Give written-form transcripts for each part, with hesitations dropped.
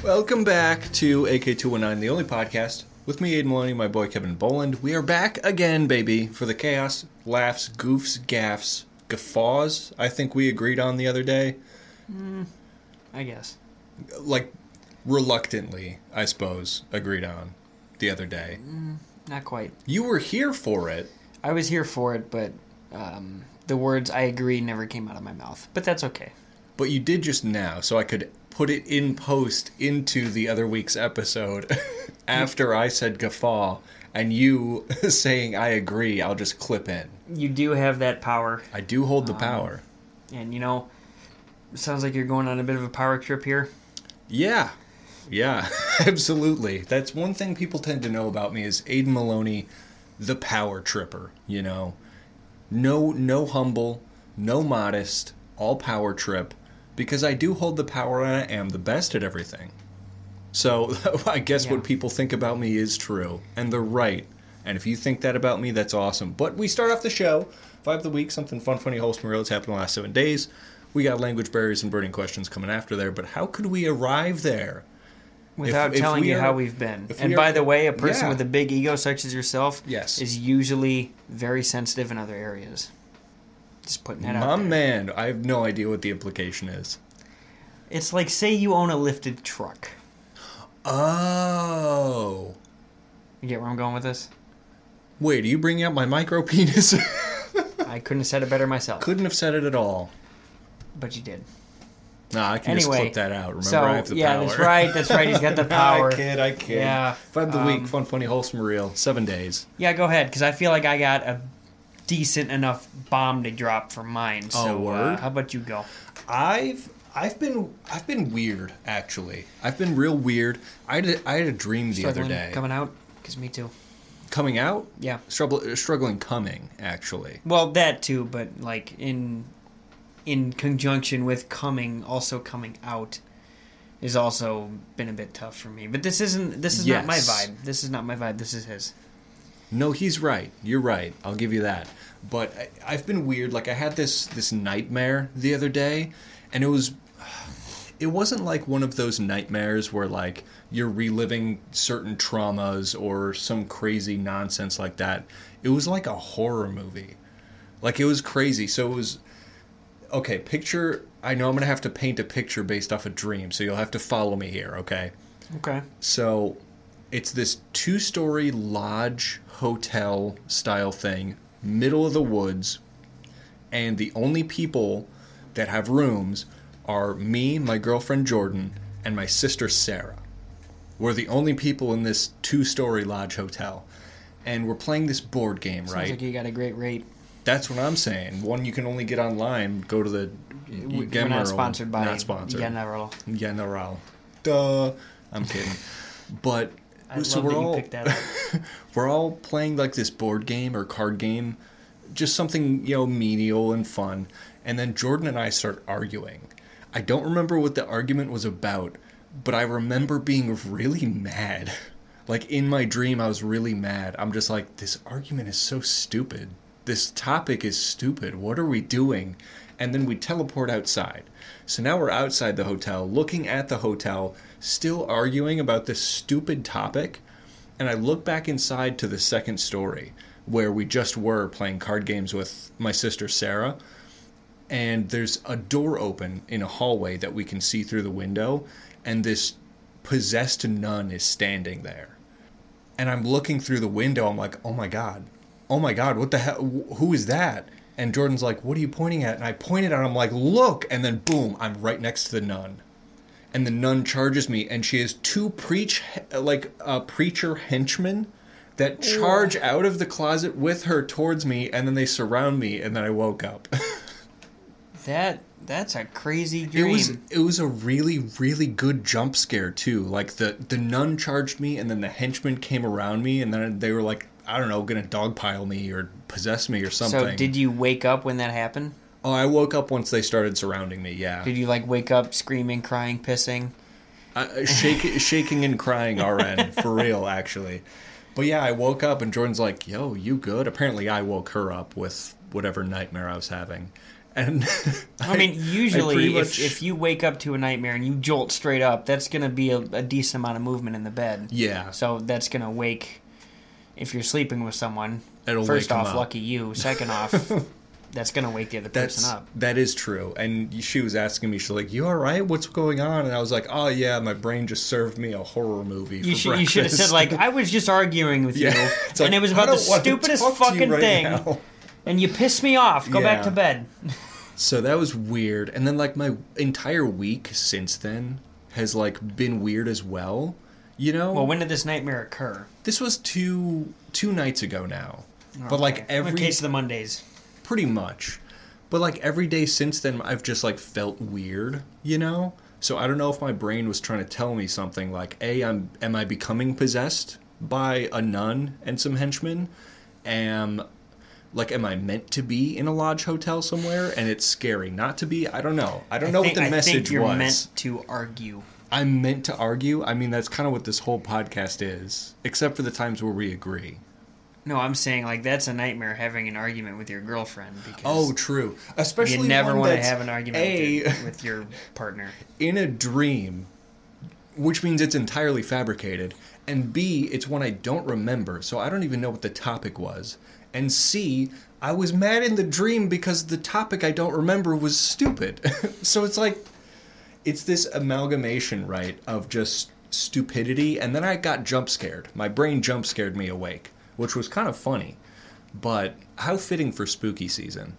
Welcome back to AK219, the only podcast with me, Aiden Maloney, my boy Kevin Boland. We are back again, baby, for the chaos, laughs, goofs, gaffs, guffaws. I think we agreed on the other day. I guess. Like, reluctantly, I suppose, agreed on the other day. Not quite. You were here for it. I was here for it, but the words "I agree" never came out of my mouth. But that's okay. But you did just now, so I could put it in post into the other week's episode after I said guffaw, and you saying I agree, I'll just clip in. You do have that power. I do hold the power. And, you know, it sounds like you're going on a bit of a power trip here. Yeah, absolutely. That's one thing people tend to know about me is Aiden Maloney, the power tripper, you know. No humble, no modest, all power trip. Because I do hold the power and I am the best at everything. So I guess what people think about me is true. And they're right. And if you think that about me, that's awesome. But we start off the show. Vibe of the week, something fun, funny, wholesome, real that's happened in the last 7 days. We got language barriers and burning questions coming after there. But how could we arrive there? Without telling you how we've been. And by the way, a person with a big ego such as yourself is usually very sensitive in other areas. Just putting that out there. My man, I have no idea what the implication is. It's like, say you own a lifted truck. Oh. You get where I'm going with this? Wait, are you bringing up my micro penis? I couldn't have said it better myself. Couldn't have said it at all. But you did. Nah, I can just clip that out. Remember, so, I have the power. That's right. He's got the power. I kid. Yeah. Vibe of the week, fun, funny, wholesome, real. 7 days. Yeah, go ahead, because I feel like I got a decent enough bomb to drop for mine. So, word? How about you go? I've been weird, actually. I've been real weird. I had a dream the other day. Coming out? Because me too. Coming out? Yeah. Struggling coming, actually. Well, that too, but like in conjunction with also coming out has also been a bit tough for me. But this is not my vibe. This is not my vibe. This is his. No, he's right. You're right. I'll give you that. But I've been weird. Like, I had this nightmare the other day, and it wasn't like one of those nightmares where, like, you're reliving certain traumas or some crazy nonsense like that. It was like a horror movie. Like, it was crazy. So it was... Okay, I know I'm going to have to paint a picture based off a dream, so you'll have to follow me here, okay? Okay. So, it's this 2-story lodge hotel style thing, middle of the woods, and the only people that have rooms are me, my girlfriend Jordan, and my sister Sarah. We're the only people in this 2-story lodge hotel. And we're playing this board game, right? Sounds like you got a great rate. That's what I'm saying. One you can only get online. Go to the... We're not sponsored by... Not sponsored. General. Duh. I'm kidding. But... I love that you picked that up. We're all playing like this board game or card game. Just something, menial and fun. And then Jordan and I start arguing. I don't remember what the argument was about, but I remember being really mad. Like, in my dream, I was really mad. I'm just like, this argument is so stupid. This topic is stupid. What are we doing? And then we teleport outside. So now we're outside the hotel, looking at the hotel, still arguing about this stupid topic. And I look back inside to the second story, where we just were playing card games with my sister Sarah. And there's a door open in a hallway that we can see through the window. And this possessed nun is standing there. And I'm looking through the window. I'm like, oh my God, what the hell? Who is that? And Jordan's like, what are you pointing at? And I pointed at him, I'm like, look. And then boom, I'm right next to the nun. And the nun charges me. And she has 2 preacher henchmen that charge out of the closet with her towards me. And then they surround me. And then I woke up. That's a crazy dream. It was a really, really good jump scare, too. Like, the nun charged me, and then the henchmen came around me, and then they were like, I don't know, going to dogpile me or possess me or something. So did you wake up when that happened? Oh, I woke up once they started surrounding me, yeah. Did you, like, wake up screaming, crying, pissing? Shaking and crying RN, for real, actually. But yeah, I woke up, and Jordan's like, yo, you good? Apparently I woke her up with whatever nightmare I was having. And I mean, usually if you wake up to a nightmare and you jolt straight up, that's going to be a decent amount of movement in the bed. Yeah. So that's going to wake, if you're sleeping with someone, it'll first wake off, them up. Lucky you. Second off, that's going to wake the other person up. That is true. And she was asking me, she's like, you all right? What's going on? And I was like, oh, yeah, my brain just served me a horror movie for breakfast. You should have said, like, I was just arguing with you, and it was about the stupidest fucking thing, and you pissed me off. Go back to bed. So that was weird. And then, like, my entire week since then has, like, been weird as well. You know? Well, when did this nightmare occur? This was two nights ago now. Okay. But, like, every... In case of the Mondays. Pretty much. But, like, every day since then, I've just, like, felt weird, you know? So I don't know if my brain was trying to tell me something like, am I becoming possessed by a nun and some henchmen? Am I meant to be in a lodge hotel somewhere and it's scary not to be? I don't know. I don't know what the message was. I think you're meant to argue. I'm meant to argue? I mean, that's kind of what this whole podcast is, except for the times where we agree. No, I'm saying, like, that's a nightmare having an argument with your girlfriend. Because oh, true. Especially you never want to have an argument with your partner. In a dream, which means it's entirely fabricated. And B, it's one I don't remember, so I don't even know what the topic was. And C, I was mad in the dream because the topic I don't remember was stupid. So it's like, it's this amalgamation, right, of just stupidity. And then I got jump scared. My brain jump scared me awake, which was kind of funny. But how fitting for spooky season.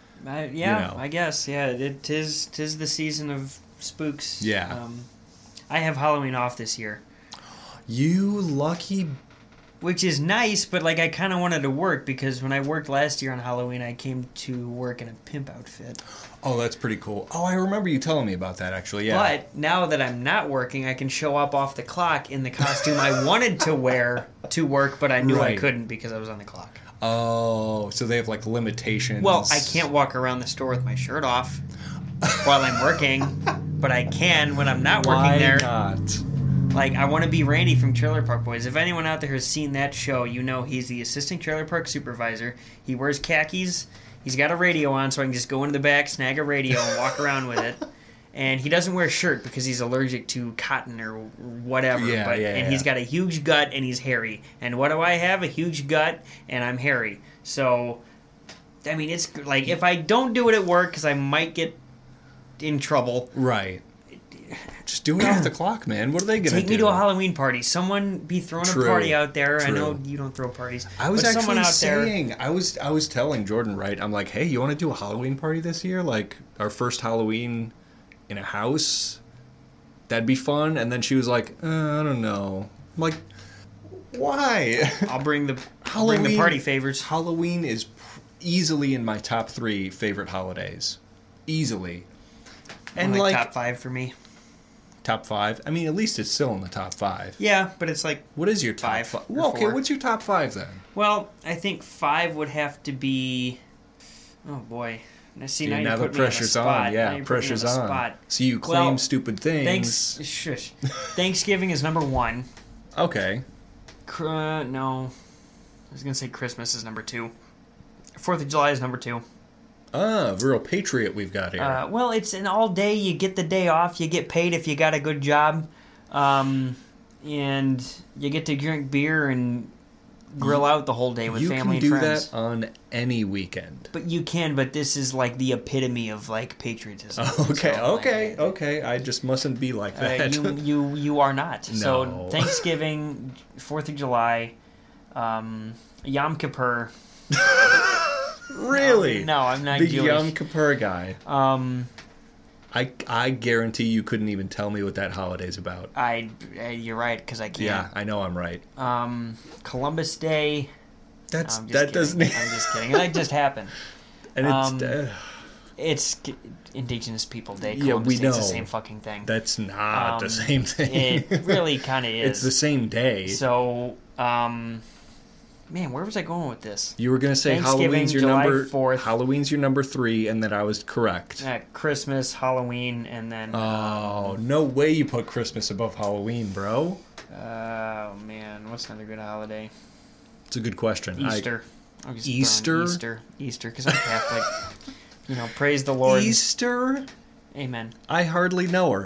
I guess. Yeah, it is the season of spooks. Yeah. I have Halloween off this year. You lucky... Which is nice, but, like, I kind of wanted to work because when I worked last year on Halloween, I came to work in a pimp outfit. Oh, that's pretty cool. Oh, I remember you telling me about that, actually, yeah. But now that I'm not working, I can show up off the clock in the costume I wanted to wear to work, but I knew I couldn't because I was on the clock. Oh, so they have, like, limitations. Well, I can't walk around the store with my shirt off while I'm working, but I can when I'm not working there. Why not? Like, I want to be Randy from Trailer Park Boys. If anyone out there has seen that show, you know he's the assistant trailer park supervisor. He wears khakis. He's got a radio on, so I can just go into the back, snag a radio, and walk around with it. And he doesn't wear a shirt because he's allergic to cotton or whatever. And he's got a huge gut, and he's hairy. And what do I have? A huge gut, and I'm hairy. So, I mean, it's like, if I don't do it at work, because I might get in trouble. Right. Just do it off the clock, man. What are they going to do? Take me to a Halloween party. Someone be throwing a party out there. True. I know you don't throw parties. I was actually saying, I was telling Jordan, right, I'm like, hey, you want to do a Halloween party this year? Like, our first Halloween in a house? That'd be fun. And then she was like, I don't know. I'm like, why? I'll bring the party favors. Halloween is easily in my top 3 favorite holidays. Easily. And like top 5 for me. Top 5? I mean, at least it's still in the top 5. Yeah, but it's like... What is your top 5? Well, okay, what's your top 5 then? Well, I think 5 would have to be... Oh, boy. See, now the pressure's on. Yeah, pressure's on. Spot. So you claim stupid things. Shush. Thanksgiving is number 1. Okay. No. I was going to say Christmas is number 2. 4th of July is number 2. Ah, real patriot we've got here. Well, it's an all day. You get the day off. You get paid if you got a good job. And you get to drink beer and grill out the whole day with family and friends. You can do that on any weekend. But you can, but this is like the epitome of like patriotism. Okay. I just mustn't be like that. You are not. No. So Thanksgiving, 4th of July, Yom Kippur. Really? No, I'm not Big Jewish. Yom Kippur guy. I guarantee you couldn't even tell me what that holiday's about. You're right, because I can't. Yeah, I know I'm right. Columbus Day. That kidding. doesn't. I'm just kidding. That just happened. And it's Indigenous People Day. Yeah, we know. It's the same fucking thing. That's not the same thing. It really kind of is. It's the same day. So, man, where was I going with this? You were going to say Halloween's your July number 4th. Halloween's your number 3, and then I was correct. Christmas, Halloween, and then... Oh, no way you put Christmas above Halloween, bro. Oh, man. What's another good holiday? It's a good question. Easter. Easter? Easter, because I'm Catholic. praise the Lord. Easter? Amen. I hardly know her.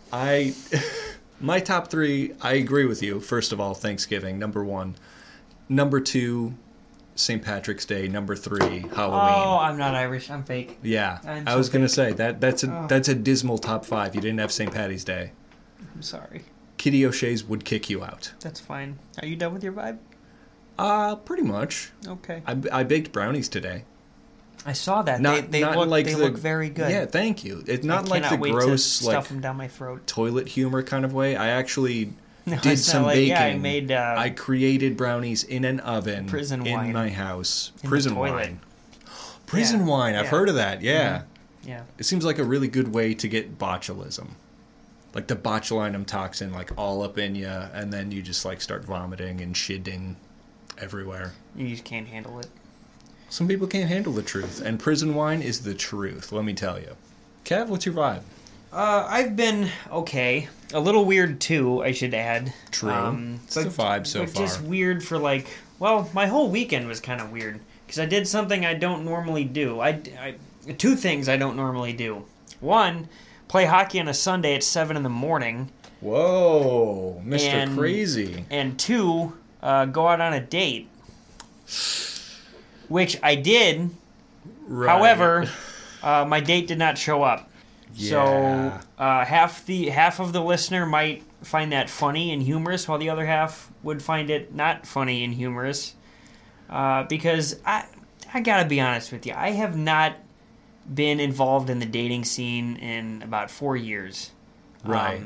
My top 3, I agree with you. First of all, Thanksgiving, number 1. Number 2, St. Patrick's Day. Number 3, Halloween. Oh, I'm not Irish. I'm fake. Yeah. I was going to say, that's a dismal top 5. You didn't have St. Patty's Day. I'm sorry. Kitty O'Shea's would kick you out. That's fine. Are you done with your vibe? Pretty much. Okay. I baked brownies today. I saw that. They look very good. Yeah, thank you. It's not like the gross, stuff them down my throat, toilet humor kind of way. I actually did some baking. Yeah, I made. I created brownies in an oven in my house. Prison wine. Prison wine. I've heard of that. Yeah. Mm-hmm. Yeah. It seems like a really good way to get botulism. Like the botulinum toxin, like all up in you, and then you just like start vomiting and shitting everywhere. You just can't handle it. Some people can't handle the truth, and prison wine is the truth, let me tell you. Kev, what's your vibe? I've been okay. A little weird, too, I should add. True. It's the vibe so far. Just weird for, my whole weekend was kind of weird. Because I did something I don't normally do. Two things I don't normally do. One, play hockey on a Sunday at 7 in the morning. Whoa, Mr. Crazy. And 2, go out on a date. Which I did. Right. However, my date did not show up. Yeah. So half of the listener might find that funny and humorous, while the other half would find it not funny and humorous. Because I gotta be honest with you, I have not been involved in the dating scene in about 4 years. Right.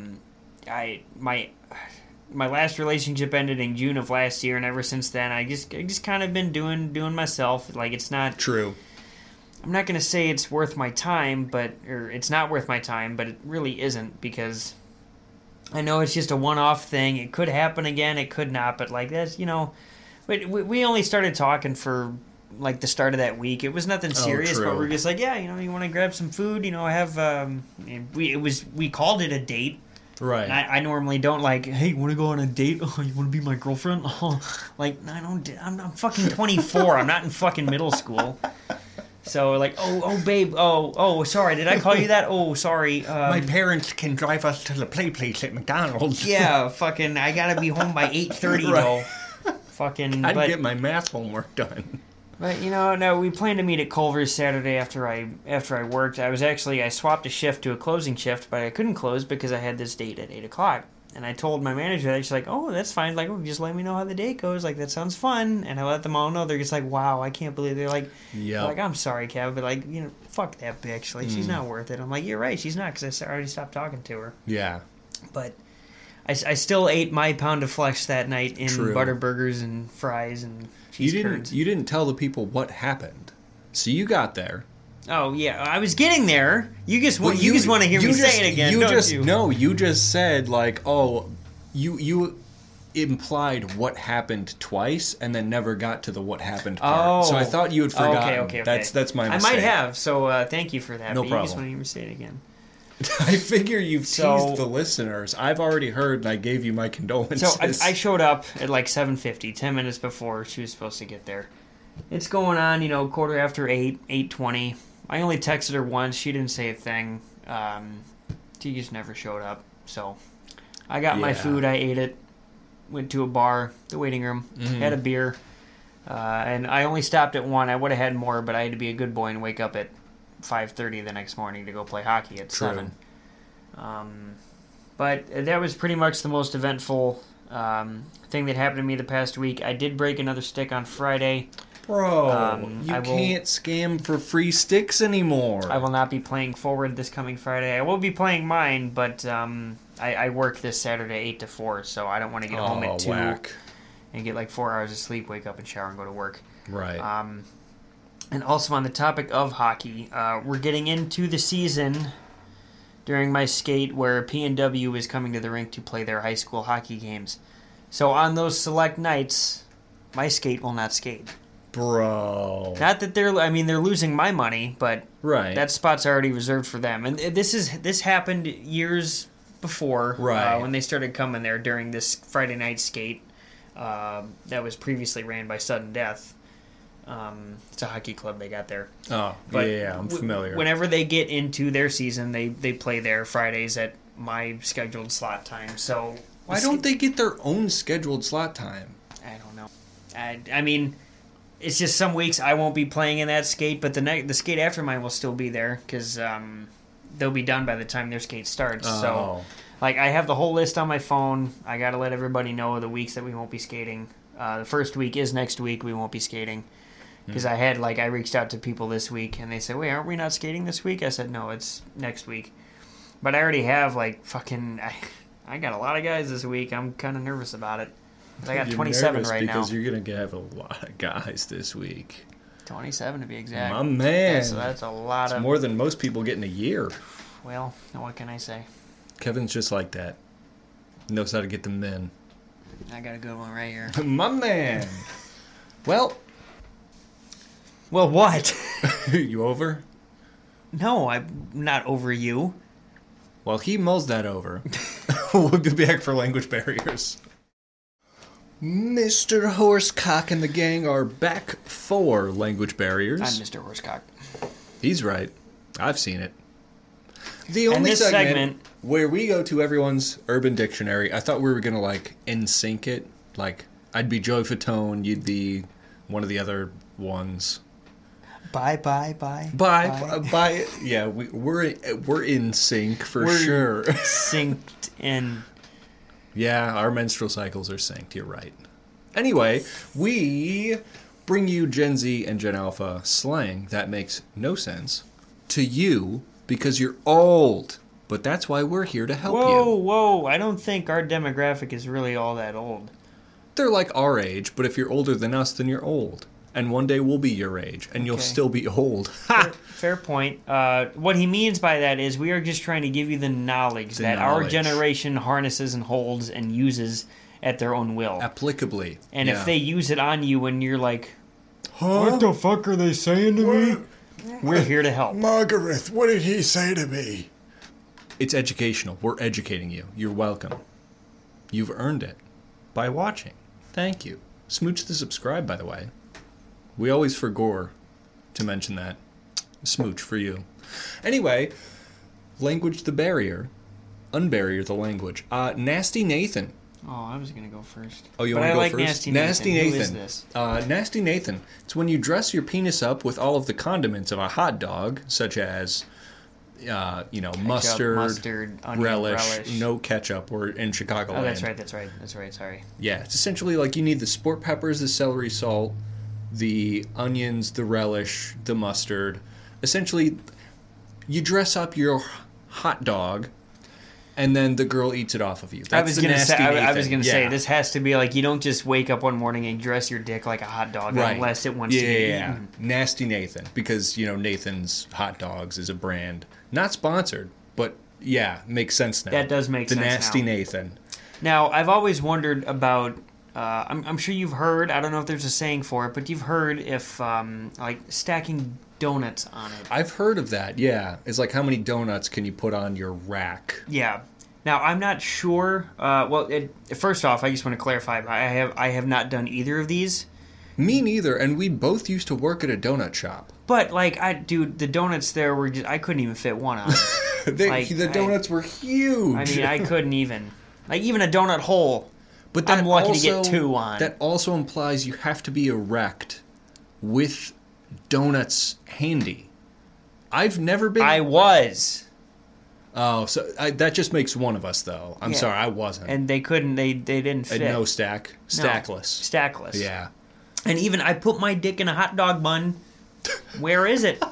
My last relationship ended in June of last year, and ever since then, I just kind of been doing myself. Like, it's not true. I'm not gonna say it's worth my time, or it's not worth my time, but it really isn't, because I know it's just a one-off thing. It could happen again, it could not, but like that's we only started talking for like the start of that week. It was nothing serious, but we're just like, yeah, you want to grab some food, I have we called it a date. Right. And I normally don't hey, want to go on a date? Oh, you want to be my girlfriend? Oh, I don't. I'm fucking 24. I'm not in fucking middle school. So oh babe, oh sorry, did I call you that? Oh sorry. My parents can drive us to the play place at McDonald's. Yeah, fucking. I gotta be home by 8:30 right. though. Fucking. I'd get my math homework done. But no, we planned to meet at Culver's Saturday after I worked. I swapped a shift to a closing shift, but I couldn't close because I had this date at 8:00. And I told my manager that. She's like, oh, that's fine. Just let me know how the date goes. That sounds fun. And I let them all know. They're just like, wow, I can't believe. They're like, I'm sorry, Kev, but fuck that bitch. She's not worth it. I'm like, you're right, she's not, because I already stopped talking to her. Yeah. But I still ate my pound of flesh that night in butter burgers and fries and cheese curds. You didn't tell the people what happened. So you got there. Oh yeah, I was getting there. You just want to hear me say it again. You just said you implied what happened twice and then never got to the what happened part. So I thought you had forgotten. Okay. That's my mistake. I might have. So thank you for that. No problem. You just want to hear me say it again. I figure you've teased the listeners. I've already heard, and I gave you my condolences. So I showed up at 7:50, 10 minutes before she was supposed to get there. It's going on, 8:15, 8:20. I only texted her once. She didn't say a thing. She just never showed up. So I got my food. I ate it. Went to a bar, the waiting room, had a beer. And I only stopped at 1. I would have had more, but I had to be a good boy and wake up at 5:30 the next morning to go play hockey at 7. But that was pretty much the most eventful thing that happened to me the past week. I did break another stick on Friday. Bro, you can't scam for free sticks anymore. I will not be playing forward this coming Friday. I will be playing mine, but I work this Saturday 8 to 4, so I don't want to get home at 2 and get 4 hours of sleep, wake up and shower and go to work. Right. And also on the topic of hockey, we're getting into the season during my skate where P&W is coming to the rink to play their high school hockey games. So on those select nights, my skate will not skate. Bro. Not that they're losing my money, but that spot's already reserved for them. And this happened years before, when they started coming there during this Friday night skate that was previously ran by Sudden Death. It's a hockey club they got there. Oh, But yeah, I'm familiar. Whenever they get into their season, they play there Fridays at my scheduled slot time. So Why don't they get their own scheduled slot time? I don't know. I mean, it's just some weeks I won't be playing in that skate, but the skate after mine will still be there because they'll be done by the time their skate starts. Oh. So, like, I have the whole list on my phone. I got to let everybody know the weeks that we won't be skating. The first week is next week. We won't be skating. Because I reached out to people this week, and they said, wait, aren't we not skating this week? I said, no, it's next week. But I already have, I got a lot of guys this week. I'm kind of nervous about it. I got 27 right now. Because you're going to have a lot of guys this week. 27 to be exact. My man. That's a lot It's more than most people get in a year. Well, what can I say? Kevin's just like that. Knows how to get them in. I got a good one right here. My man. Well, what? you over? No, I'm not over you. Well, he mulls that over. We'll be back for language barriers. Mr. Horsecock and the gang are back for language barriers. I'm Mr. Horsecock. He's right. I've seen it. The only this segment where we go to everyone's Urban Dictionary, I thought we were going to, in-sync it. I'd be Joey Fatone, you'd be one of the other ones. Bye. Yeah, we're in sync for sure. Synced in. Yeah, our menstrual cycles are synced. You're right. Anyway, we bring you Gen Z and Gen Alpha slang that makes no sense to you because you're old. But that's why we're here to help you. Whoa. I don't think our demographic is really all that old. They're like our age, but if you're older than us, then you're old. And one day we'll be your age, and you'll still be old. Fair point. What he means by that is we are just trying to give you the knowledge that our generation harnesses and holds and uses at their own will. Applicably. And if they use it on you when you're like, What the fuck are they saying to me? We're here to help. Margareth, what did he say to me? It's educational. We're educating you. You're welcome. You've earned it by watching. Thank you. Smooch the subscribe, by the way. We always forgot to mention that. Smooch for you. Anyway, language the barrier. Unbarrier the language. Nasty Nathan. Oh, I was going to go first. Oh, you want to go first? Nasty Nathan. Nasty Nathan. Who is this? Nasty Nathan. It's when you dress your penis up with all of the condiments of a hot dog, such as, Ketchup, mustard, onion, relish, no ketchup, or in Chicago. Oh, that's right. Sorry. Yeah, it's essentially like you need the sport peppers, the celery salt, the onions, the relish, the mustard. Essentially, you dress up your hot dog, and then the girl eats it off of you. That's I was going to say, Yeah. this has to be like, you don't just wake up one morning and dress your dick like a hot dog unless it wants to be eaten. Nasty Nathan, because, Nathan's Hot Dogs is a brand. Not sponsored, but, yeah, makes sense now. That does make sense now. The Nasty Nathan. Now, I've always wondered about... I'm sure you've heard, I don't know if there's a saying for it, but you've heard if, stacking donuts on it. I've heard of that, yeah. It's like how many donuts can you put on your rack? Yeah. Now, I'm not sure. First off, I just want to clarify, I have not done either of these. Me neither, and we both used to work at a donut shop. But, the donuts there were just, I couldn't even fit one on. The donuts were huge. I mean, I couldn't even. Even a donut hole. But I'm lucky to get two on. That also implies you have to be erect with donuts handy. I've never been... I was. Oh, so that just makes one of us, though. I'm sorry, I wasn't. And they couldn't, they didn't fit. No stack. Stackless. No, stackless. Yeah. And even, I put my dick in a hot dog bun. Where is it?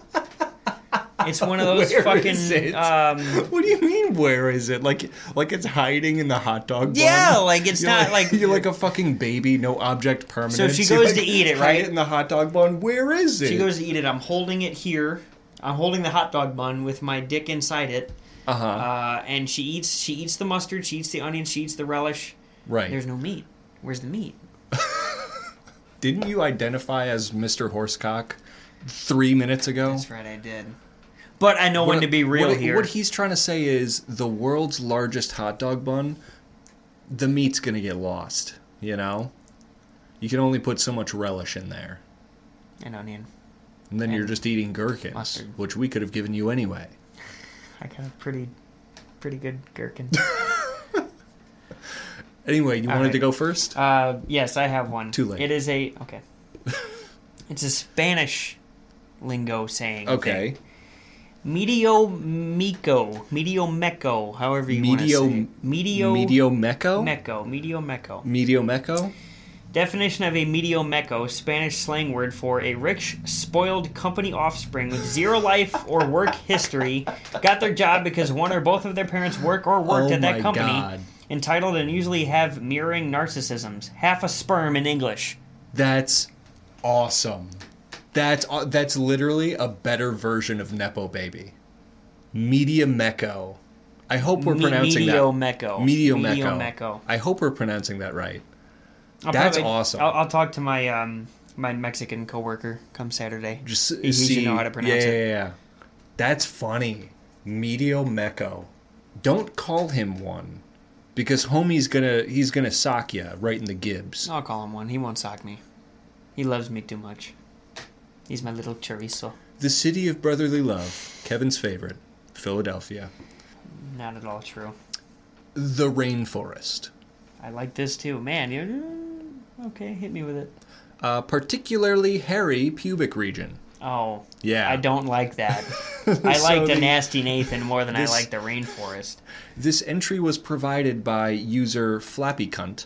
It's one of those Where fucking... is it? What do you mean, where is it? Like it's hiding in the hot dog bun? Yeah, it's not like... You're like a fucking baby, no object permanent. So she goes to eat it, right? Hide it in the hot dog bun. Where is it? She goes to eat it. I'm holding it here. I'm holding the hot dog bun with my dick inside it. Uh-huh. And she eats the mustard, she eats the onion, she eats the relish. Right. There's no meat. Where's the meat? Didn't you identify as Mr. Horsecock 3 minutes ago? That's right, I did. But I know when to be real here. What he's trying to say is the world's largest hot dog bun, the meat's going to get lost, You can only put so much relish in there. and onion. And then you're just eating gherkins, mustard. which we could have given you anyway. I got a pretty good gherkin. Anyway, you wanted to go first? Yes, I have one. Too late. It is okay. It's a Spanish lingo saying. Okay. Medio meco, however you want to say it. Medio meco? Medio meco. Medio meco? Definition of a medio meco, Spanish slang word for a rich, spoiled company offspring with zero life or work history, got their job because one or both of their parents work or worked at that company. God. Entitled and usually have mirroring narcissisms. Half a sperm in English. That's awesome. That's literally a better version of Nepo Baby. Media meco. I hope we're pronouncing that. Medio meco. I hope we're pronouncing that right. That's awesome. I'll talk to my my Mexican coworker come Saturday. Just he should know how to pronounce it. Yeah. That's funny. Medio meco. Don't call him one, because homie's gonna sock you right in the gibs. I'll call him one. He won't sock me. He loves me too much. He's my little chorizo. The city of brotherly love. Kevin's favorite, Philadelphia. Not at all true. The rainforest. I like this too. Man, you're... Okay, hit me with it. Particularly hairy pubic region. Oh. Yeah. I don't like that. I like the nasty Nathan more than I like the rainforest. This entry was provided by user Flappy Cunt.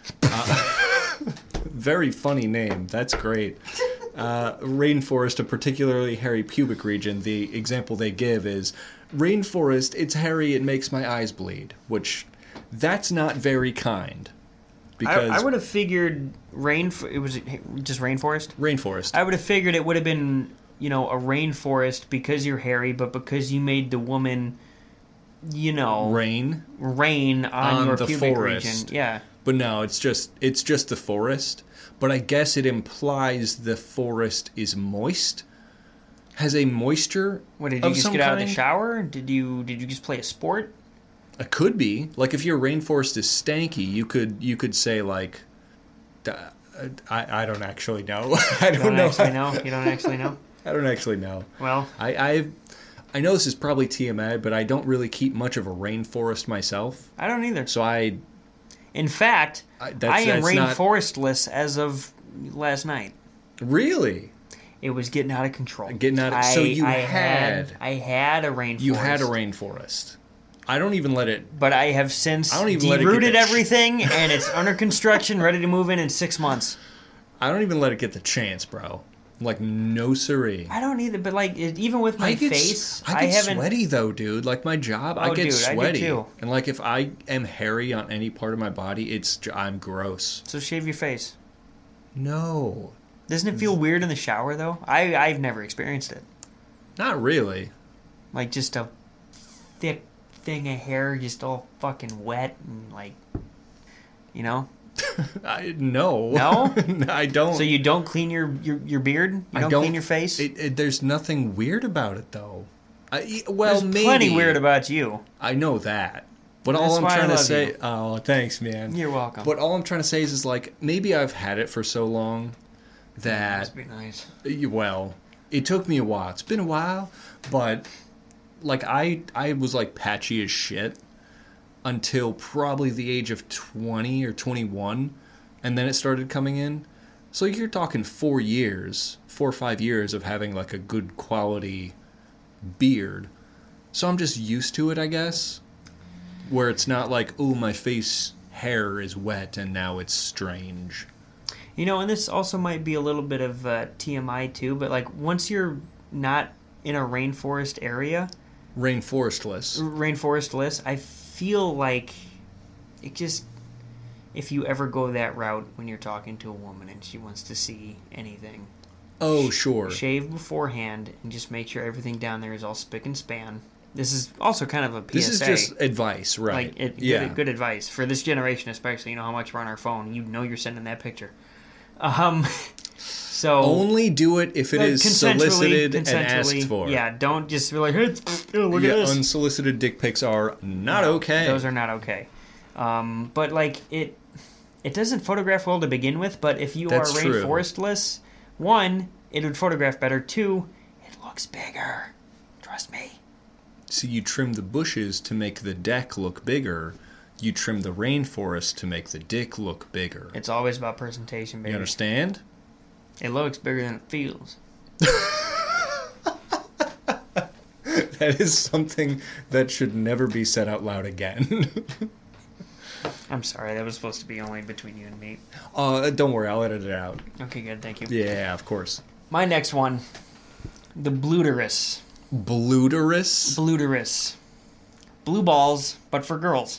Very funny name. That's great. Rainforest, a particularly hairy pubic region. The example they give is, rainforest, it's hairy, it makes my eyes bleed. Which, that's not very kind. Because I would have figured it was just rainforest? Rainforest. I would have figured it would have been, a rainforest because you're hairy, but because you made the woman, rain on your the pubic forest. region. Yeah. But no, it's just the forest. But I guess it implies the forest is moist. Has a moisture. What, did you just get out of the shower? Did you just play a sport? It could be. Like, if your rainforest is stanky, you could say, like, I don't actually know. I don't know. You don't actually know? I don't actually know. Well, I know this is probably TMI, but I don't really keep much of a rainforest myself. I don't either. So in fact, I am rainforestless as of last night. Really? It was getting out of control. So I had a rainforest. You had a rainforest. I don't even let it... But I have since derooted everything, and it's under construction, ready to move in 6 months. I don't even let it get the chance, bro. Like, no siree. I don't either, but, like, even with my face... I get sweaty, though, dude. Like, my job, I get sweaty. I do too. And, like, if I am hairy on any part of my body, I'm gross. So shave your face. No. Doesn't it feel weird in the shower, though? I've never experienced it. Not really. Like, just a thick thing of hair just all fucking wet and, like, No. No? I don't. So you don't clean your beard? You don't clean your face? There's nothing weird about it, though. There's maybe. Plenty weird about you. I know that. But all I'm trying to say... You. Oh, thanks, man. You're welcome. But all I'm trying to say is like, maybe I've had it for so long that... Must be nice. Well, it took me a while. It's been a while, but... Like, I was, like, patchy as shit until probably the age of 20 or 21, and then it started coming in. So you're talking 4 or 5 years of having, like, a good quality beard. So I'm just used to it, I guess, where it's not like, oh, my face hair is wet and now it's strange. And this also might be a little bit of TMI, too, but, like, once you're not in a rainforest area... Rainforestless. I feel like it just... If you ever go that route when you're talking to a woman and she wants to see anything... Oh, sure. Shave beforehand and just make sure everything down there is all spick and span. This is also kind of a PSA. This is just advice, right? Like, good advice. For this generation especially, how much we're on our phone. You're sending that picture. So only do it if it is solicited and asked for. Yeah, don't just be like, hey, look at this. Unsolicited dick pics are not okay. Those are not okay. But like it doesn't photograph well to begin with. But if you are rainforestless, one, it would photograph better. 2, it looks bigger. Trust me. So you trim the bushes to make the deck look bigger. You trim the rainforest to make the dick look bigger. It's always about presentation, baby. You understand? It looks bigger than it feels. That is something that should never be said out loud again. I'm sorry, that was supposed to be only between you and me. Don't worry, I'll edit it out. Okay, good, thank you. Yeah, of course. My next one, the Bluterus. Bluterus? Blue balls, but for girls.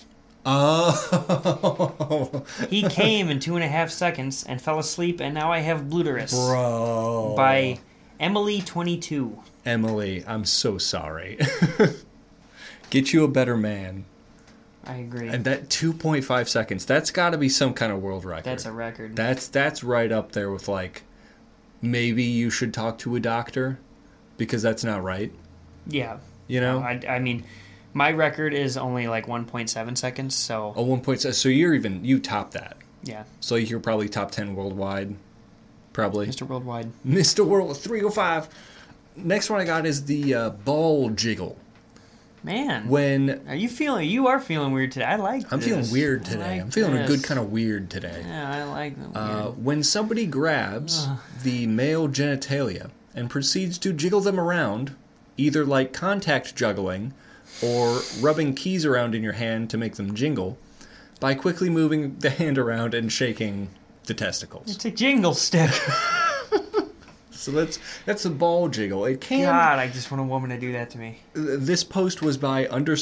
Oh. He came in 2.5 seconds and fell asleep, and now I have Bluterus. Bro. By Emily22. Emily, I'm so sorry. Get you a better man. I agree. And that 2.5 seconds, that's got to be some kind of world record. That's a record. That's right up there with, like, maybe you should talk to a doctor, because that's not right. Yeah. You know? I mean, my record is only like 1.7 seconds, so... Oh, 1.7. So you top that. Yeah. So you're probably top 10 worldwide. Probably. Mr. Worldwide. Mr. World 305. Next one I got is the ball jiggle. Man. When... You are feeling weird today. I like I'm this. feeling weird today. I'm feeling a good kind of weird today. Yeah, I like that. When somebody grabs the male genitalia and proceeds to jiggle them around, either like contact juggling or rubbing keys around in your hand to make them jingle, by quickly moving the hand around and shaking the testicles. It's a jingle stick. So that's the ball jiggle. It can... God, I just want a woman to do that to me. This post was by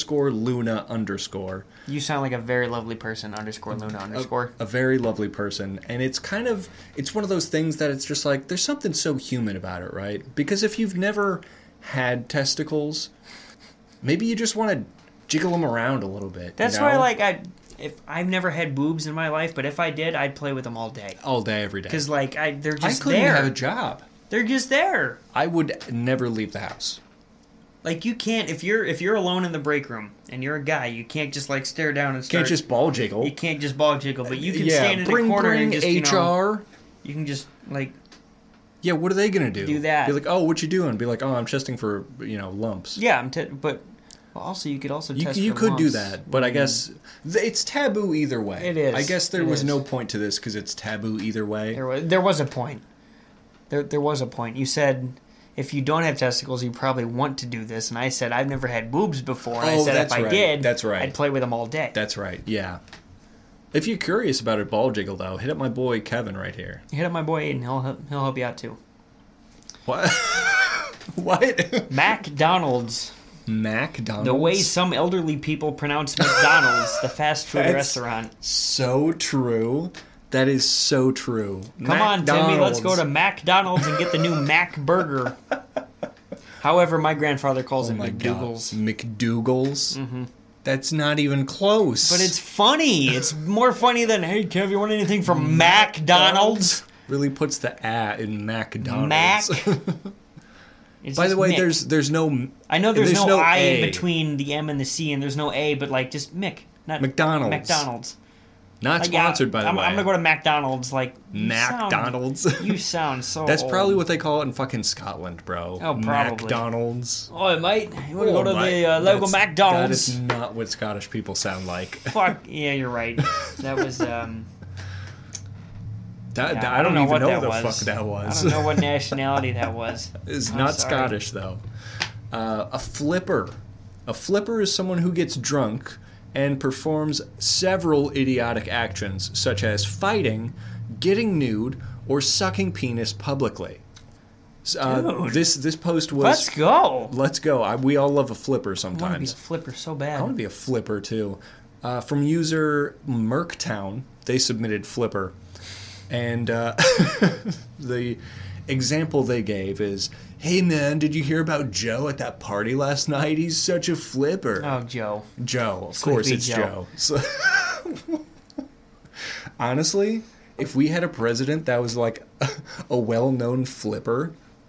_Luna_. You sound like a very lovely person, _Luna_. A very lovely person. And it's kind of... It's one of those things that it's just like, there's something so human about it, right? Because if you've never had testicles, maybe you just want to jiggle them around a little bit. That's you know? why, like, if I've never had boobs in my life, but if I did, I'd play with them all day. All day, every day. Because, like, they're just I couldn't there. have a job. They're just there. I would never leave the house. Like, you can't, if you're alone in the break room and you're a guy, you can't just, like, stare down and start. You can't just ball jiggle. You can't just ball jiggle, but you can stand in the corner and just, HR. You can just, like... Yeah, what are they going to do? Do that. Be like, oh, what you doing? Be like, oh, I'm testing for, lumps. Yeah, but... Also, you could also test You for could lumps. do that, but I guess it's taboo either way. It is. I guess there was no point to this because it's taboo either way. There was a point. There was a point. You said if you don't have testicles, you probably want to do this, and I said I've never had boobs before. And I said if I did, that's right. I'd play with them all day. That's right. Yeah. If you're curious about a ball jiggle, though, hit up my boy Kevin right here. Hit up my boy Aiden. He'll help you out too. What? What? McDonald's. McDonald's? The way some elderly people pronounce McDonald's, the fast food restaurant. So true. That is so true. Come on, Timmy, let's go to McDonald's and get the new Mac Burger. However, my grandfather calls it McDougal's. McDougal's? Mm-hmm. That's not even close. But it's funny. It's more funny than, hey, Kev, you want anything from McDonald's? Really puts the in McDonald's. Mac. By the way, Mick. there's no... I know there's no I between the M and the C, and there's no A, but, like, just Mick. Not McDonald's. Not sponsored, by the way. I'm going to go to McDonald's, like... McDonald's? You sound so That's old. probably what they call it in fucking Scotland, bro. Oh, probably. McDonald's. Oh, mate, you want to go to the local McDonald's? That is not what Scottish people sound like. Fuck, yeah, you're right. That was, I don't even know what the fuck that was. I don't know what nationality that was. It's not Scottish, though. A flipper. A flipper is someone who gets drunk and performs several idiotic actions, such as fighting, getting nude, or sucking penis publicly. This post was... Let's go! Let's go. We all love a flipper sometimes. I want to be a flipper so bad. I want to be a flipper, too. From user Merktown, they submitted flipper. And the example they gave is, hey man, did you hear about Joe at that party last night? He's such a flipper. Oh, Joe. Joe. Of course it's Joe. So, honestly, if we had a president that was like a well-known flipper...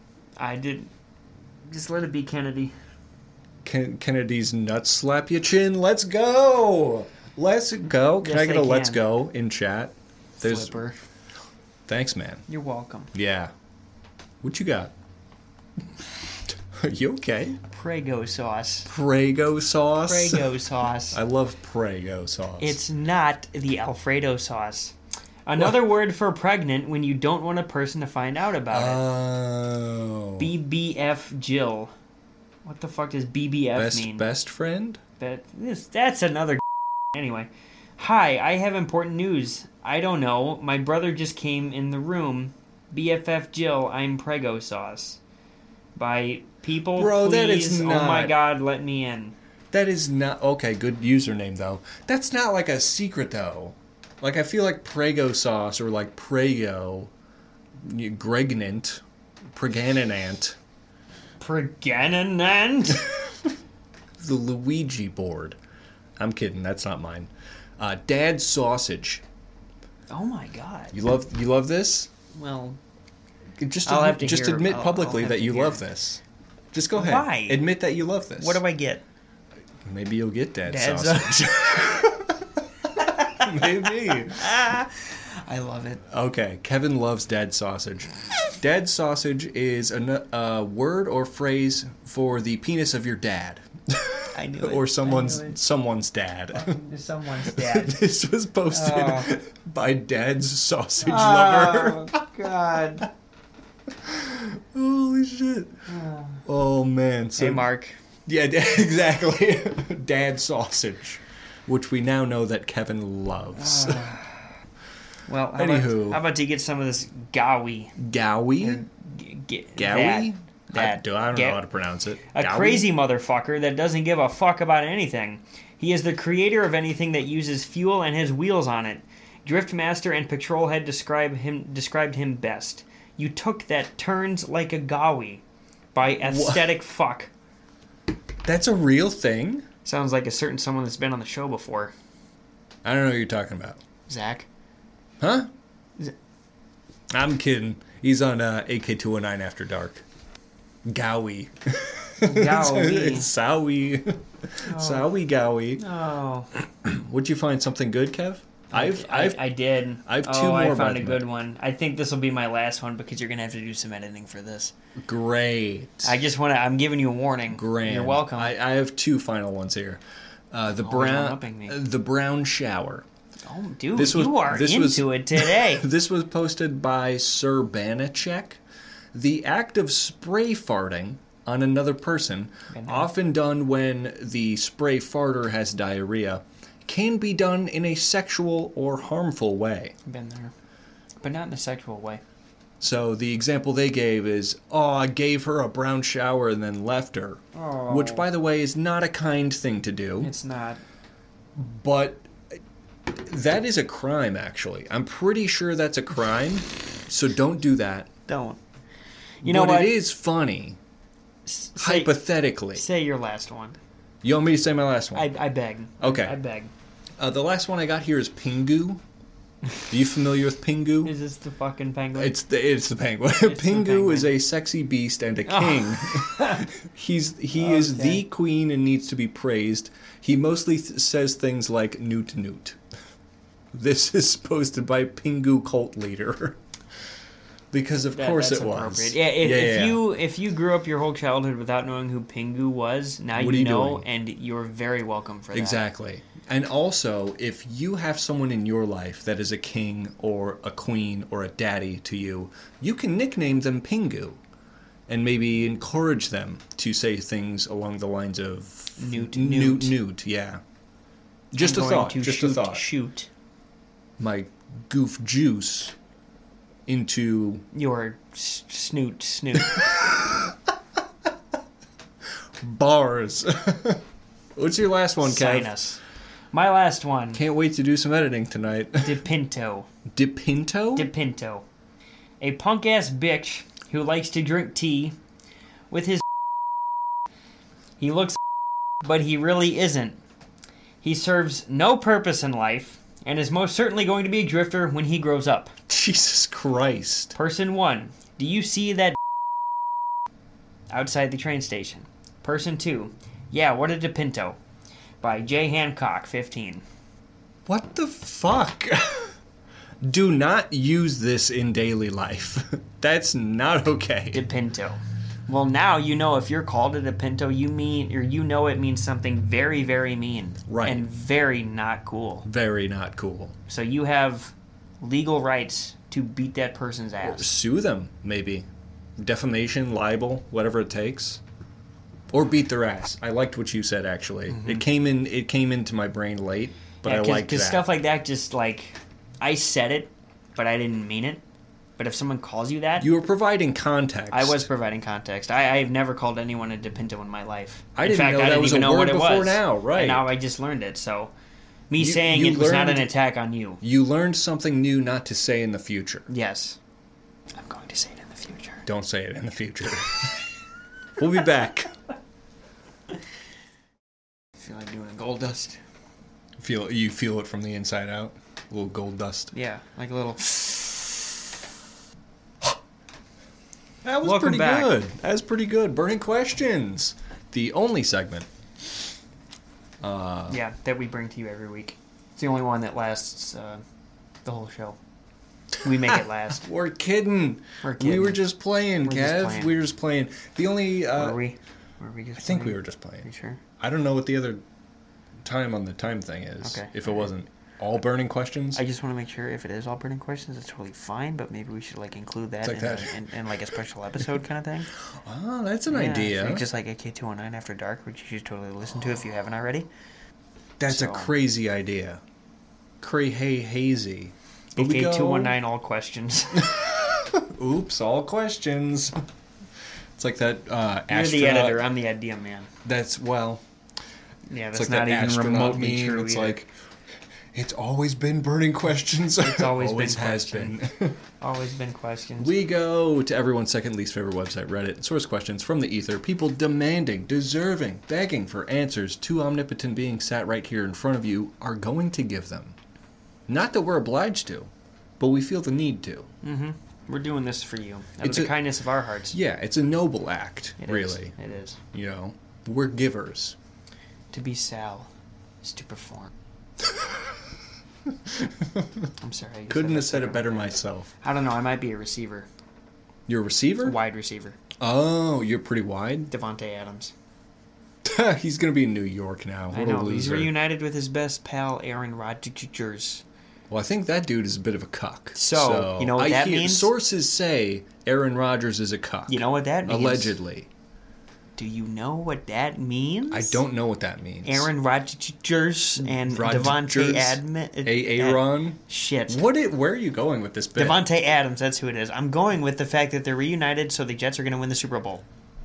Just let it be Kennedy. Kennedy's nuts slap your chin. Let's go! Let's go. Can I get a let's go in chat? Flipper. Thanks, man. You're welcome. Yeah. What you got? Are you okay? Prego sauce. Prego sauce? Prego sauce. I love Prego sauce. It's not the Alfredo sauce. Another word for pregnant when you don't want a person to find out about Oh. it. BBF Jill. What the fuck does BBF mean? Best friend? That's another anyway. Hi, I have important news. I don't know. My brother just came in the room. BFF Jill, I'm Prego sauce. By people, Bro, please. that is not... Oh my god, let me in. That is not... Okay, good username, though. That's not like a secret, though. Like, I feel like Prego sauce or like Prego, Gregnant, Pregananant. Pregananant? The Luigi board. I'm kidding, that's not mine. Dad's sausage. Oh my god. You love this? Well, Just I'll have to just hear- admit I'll publicly have that to you hear. love this. Just go ahead. Why? Admit that you love this. what do I get? Maybe you'll get Dad's Dad's sausage. Maybe. I love it. Okay, Kevin loves Dad's sausage. Dad's sausage is a word or phrase for the penis of your dad. I knew it. Or I someone's knew it. someone's dad. Someone's dad. This was posted Oh. by Dad's sausage lover. Oh, God. Holy shit. Oh man. So, Hey, Mark. Yeah, exactly. Dad's sausage, which we now know that Kevin loves. Well, Anywho. how about you get some of this gawi? Gowie? Gowie? I don't know how to pronounce it. A Gowie? crazy motherfucker that doesn't give a fuck about anything. He is the creator of anything that uses fuel and has wheels on it. Driftmaster and Patrolhead described him best. You took that turns like a gawi by aesthetic fuck. That's a real thing? Sounds like a certain someone that's been on the show before. I don't know what you're talking about. Zach. Huh? Is it- I'm kidding. He's on AK-209 After Dark. Gowie. Gawi. Sowie. Sowie Gowie. Oh. Would you find something good, Kev? I did. I have two Oh, I more, by found the a way. good one. I think this will be my last one because you're gonna have to do some editing for this. Great. I'm giving you a warning. Grand. You're welcome. I have two final ones here. The one-upping me. brown shower. Oh, dude, This was- you are this into was- it today. This was posted by Sir Banachek. The act of spray farting on another person, often done when the spray farter has diarrhea, can be done in a sexual or harmful way. Been there, but not in a sexual way. So the example they gave is, I gave her a brown shower and then left her. Oh. Which, by the way, is not a kind thing to do. It's not. But that is a crime, actually. I'm pretty sure that's a crime, so don't do that. Don't. You know but what? it is funny, hypothetically. Say your last one. You want me to say my last one? I beg. Okay. I beg. The last one I got here is Pingu. Are you familiar with Pingu? Is this the fucking penguin? It's the penguin. the Pingu penguin. is a sexy beast and a king. He is the queen and needs to be praised. He mostly says things like "newt newt." This is posted by Pingu cult leader. Because of course that's it was. appropriate. Yeah, if you grew up your whole childhood without knowing who Pingu was, now What are you you know, doing? and you're very welcome for that. Exactly. And also, if you have someone in your life that is a king or a queen or a daddy to you, you can nickname them Pingu and maybe encourage them to say things along the lines of Newt, newt, yeah. Just I'm a going thought, to just shoot, a thought. Shoot My goof juice into your snoot. bars. What's your last one, Kev? Sinus. My last one. Can't wait to do some editing tonight. DePinto. DePinto? DePinto. A punk-ass bitch who likes to drink tea with his He looks but he really isn't. He serves no purpose in life and is most certainly going to be a drifter when he grows up. Jesus Christ. Person 1. Do you see that outside the train station? Person 2. Yeah, what a DePinto. By J. Hancock, 15. What the fuck? Do not use this in daily life. That's not okay. DePinto. Well, now you know if you're called a DePinto, you mean, or you know it means something very, very mean. Right. And very not cool. Very not cool. So you have legal rights to beat that person's Or ass. sue them, maybe. Defamation, libel, whatever it takes. Or beat their ass. I liked what you said, actually. Mm-hmm. It came into my brain late, but I liked that. Because stuff like that just like, I said it, but I didn't mean it. But if someone calls you that... You were providing context. I was providing context. I've never called anyone a DePinto in my life. I didn't know that was a word before now, right. And now I just learned it, so... Me saying it was not an attack on you. You learned something new not to say in the future. Yes. I'm going to say it in the future. Don't say it in the future. We'll be back. I feel like doing a gold dust. You feel it from the inside out? A little gold dust. Yeah, like a little... That was Welcome pretty back. good. That was pretty good. Burning questions. The only segment. Yeah, that we bring to you every week. It's the only one that lasts the whole show. We make it last. We're kidding. We were just playing, Kev. We were just playing. The only... Were we? Were we just I think playing? we were just playing. Are you sure? I don't know what the other time on the time thing is. Okay. If it wasn't all burning questions. I just want to make sure if it is all burning questions, it's totally fine, but maybe we should like include that, Like in like a special episode kind of thing. Oh, that's an idea. Just like AK219 After Dark, which you should totally listen to if you haven't already. That's a crazy idea. Hazy. AK219 All Questions. Oops, all questions. It's like that You're the editor, I'm the idea man. That's, well... Yeah, that's it's like not that even remotely meme. true It's either. like, it's always been burning questions. It's always been has questions. been. Always been questions. We go to everyone's second least favorite website, Reddit. Source questions from the ether. People demanding, deserving, begging for answers two omnipotent beings sat right here in front of you are going to give them. Not that we're obliged to, but we feel the need to. Mm-hmm. We're doing this for you. Out of the kindness of our hearts. Yeah, it's a noble act, It really. is. It is. You know, we're givers. To be Sal is to perform. I'm sorry. Couldn't have said it better myself. I don't know. I might be a receiver. You're a receiver? A wide receiver. Oh, you're pretty wide? Devontae Adams. He's going to be in New York now. What I know. a He's loser. reunited with his best pal, Aaron Rodgers. Well, I think that dude is a bit of a cuck. So you know what that means? Sources say Aaron Rodgers is a cuck. You know what that means? Allegedly. Do you know what that means? I don't know what that means. Aaron Rodgers and Devontae Adams. Aaron? Shit. Where are you going with this bit? Devontae Adams, that's who it is. I'm going with the fact that they're reunited, so the Jets are going to win the Super Bowl.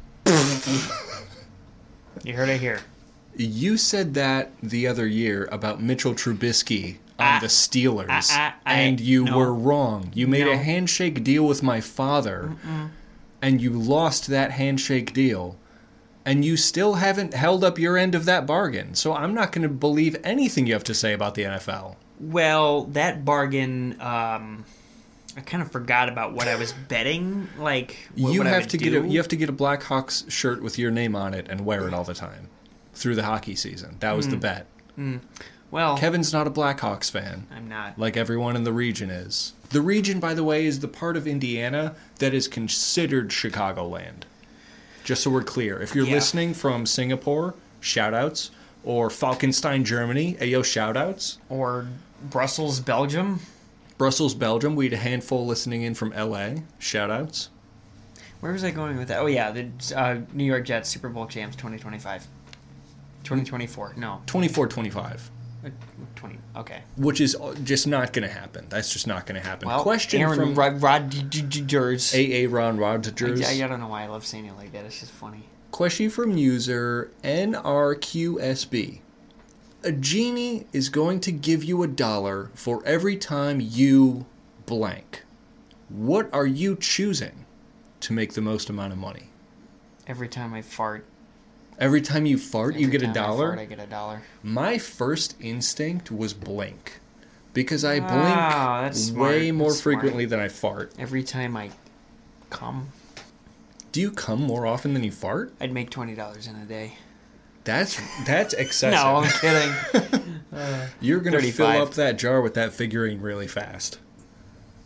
You heard it here. You said that the other year about Mitchell Trubisky on the Steelers, and you were wrong. You made a handshake deal with my father, and you lost that handshake deal. And you still haven't held up your end of that bargain. So I'm not going to believe anything you have to say about the NFL. Well, that bargain, I kind of forgot about what I was betting. Like, you have to get a Blackhawks shirt with your name on it and wear it all the time through the hockey season. That was the bet. Well, Kevin's not a Blackhawks fan. I'm not. Like everyone in the region is. The region, by the way, is the part of Indiana that is considered Chicagoland. Just so we're clear. If you're listening from Singapore, shout-outs. Or Falkenstein, Germany, ayo, shout-outs. Or Brussels, Belgium. Brussels, Belgium. We had a handful listening in from L.A. Shout-outs. Where was I going with that? Oh, yeah, the New York Jets Super Bowl champs 2025. 2024, no. 24-25. 20, okay. Which is just not going to happen. That's just not going to happen. Well, question Aaron from Rodgers. Aaron Rodgers. I don't know why I love saying it like that. It's just funny. Question from user NRQSB. A genie is going to give you $1 for every time you blank. What are you choosing to make the most amount of money? Every time I fart. Every time you fart, you get $1? I get $1. My first instinct was blink. Because I blink way more frequently than I fart. Every time I come. Do you come more often than you fart? I'd make $20 in a day. That's excessive. No, I'm kidding. You're going to fill up that jar with that figurine really fast.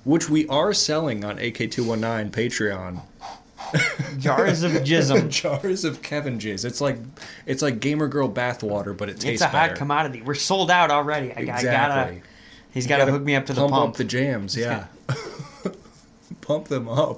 which we are selling on AK219 Patreon. Jars of jism. Jars of Kevin jizz. It's like Gamer Girl bathwater, but it tastes better. It's a hot commodity. We're sold out already. He's got to hook me up to the pump. Pump up the jams, yeah. Pump them up.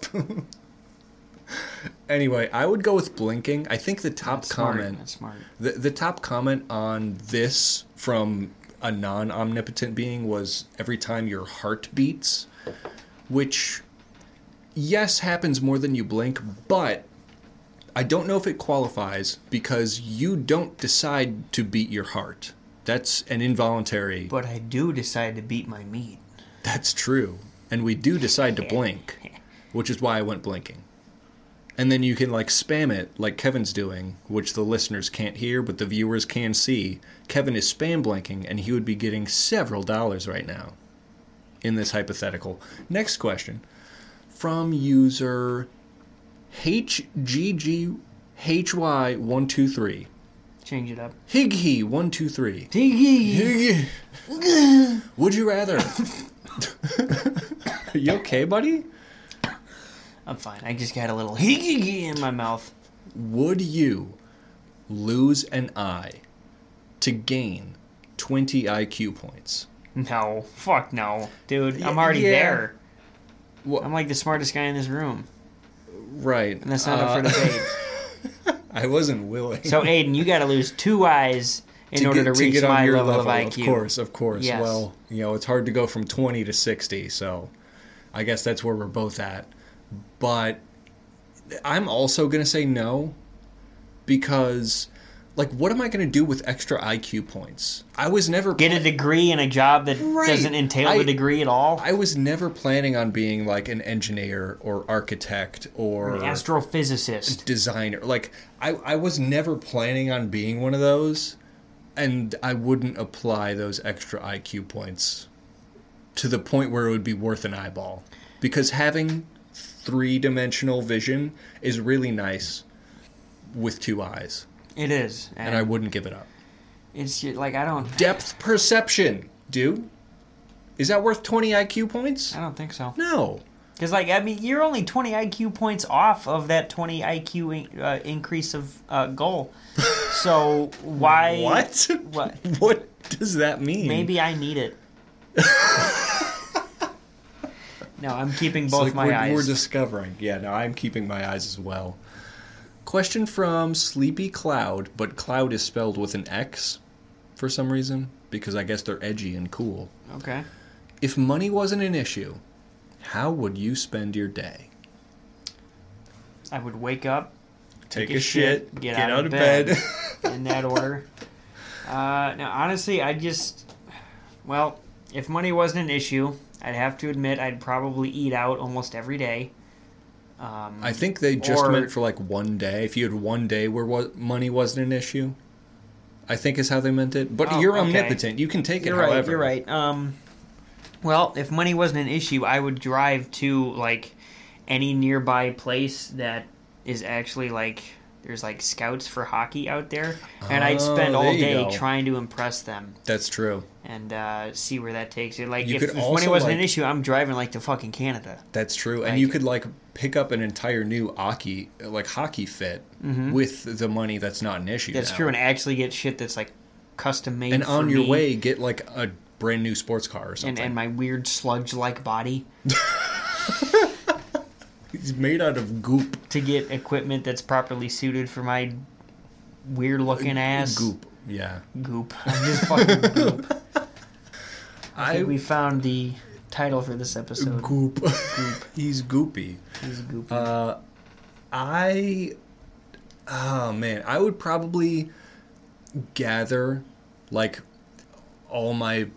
Anyway, I would go with blinking. I think the top comment... That's smart. The top comment on this from a non-omnipotent being was every time your heart beats, which... yes, happens more than you blink, but I don't know if it qualifies because you don't decide to beat your heart. That's an involuntary... But I do decide to beat my meat. That's true. And we do decide to blink, which is why I went blinking. And then you can, like, spam it like Kevin's doing, which the listeners can't hear, but the viewers can see. Kevin is spam blinking, and he would be getting several dollars right now in this hypothetical. Next question. From user HGGHY123. Change it up. Higgy123. Higgy. Would you rather? Are you okay, buddy? I'm fine. I just got a little higgy in my mouth. Would you lose an eye to gain 20 IQ points? No. Fuck no. Dude, I'm already there. Well, I'm like the smartest guy in this room. Right. And that's not up for debate. I wasn't willing. So, Aiden, you got to lose 2 eyes in order to reach my level of IQ. Of course. Yes. Well, it's hard to go from 20 to 60, so I guess that's where we're both at. But I'm also going to say no because, like, what am I going to do with extra IQ points? I was never... Get a degree in a job that doesn't entail a degree at all? I was never planning on being, like, an engineer or architect or... an astrophysicist. Designer. Like, I was never planning on being one of those, and I wouldn't apply those extra IQ points to the point where it would be worth an eyeball. Because having 3-dimensional vision is really nice with 2 eyes. It is. And I wouldn't give it up. It's just, like, I don't... Depth perception, dude. Is that worth 20 IQ points? I don't think so. No. Because, like, I mean, you're only 20 IQ points off of that 20 IQ increase of goal. So, why... What? What? What does that mean? Maybe I need it. No, I'm keeping both my eyes. We're discovering. Yeah, no, I'm keeping my eyes as well. Question from Sleepy Cloud, but Cloud is spelled with an X for some reason, because I guess they're edgy and cool. Okay. If money wasn't an issue, how would you spend your day? I would wake up, take a shit, get out of bed. In that order. Now, honestly, well, if money wasn't an issue, I'd have to admit I'd probably eat out almost every day. I think they just meant for like one day. If you had one day where money wasn't an issue, I think is how they meant it. But you're omnipotent. You can take it however. You're right. Well, if money wasn't an issue, I would drive to like any nearby place that is actually like there's like scouts for hockey out there, and I'd spend all day trying to impress them. That's true. And see where that takes you. Like if money wasn't an issue, I'm driving like to fucking Canada. That's true, and you could like pick up an entire new hockey fit with the money that's not an issue. That's true, and actually get shit that's like custom made. And on your way, get like a brand new sports car or something. And my weird sludge-like body. He's made out of goop. To get equipment that's properly suited for my weird-looking ass. Goop, yeah. Goop. I'm just fucking goop. I think we found the title for this episode. Goop. He's goopy. He's goopy. I would probably gather, like, all my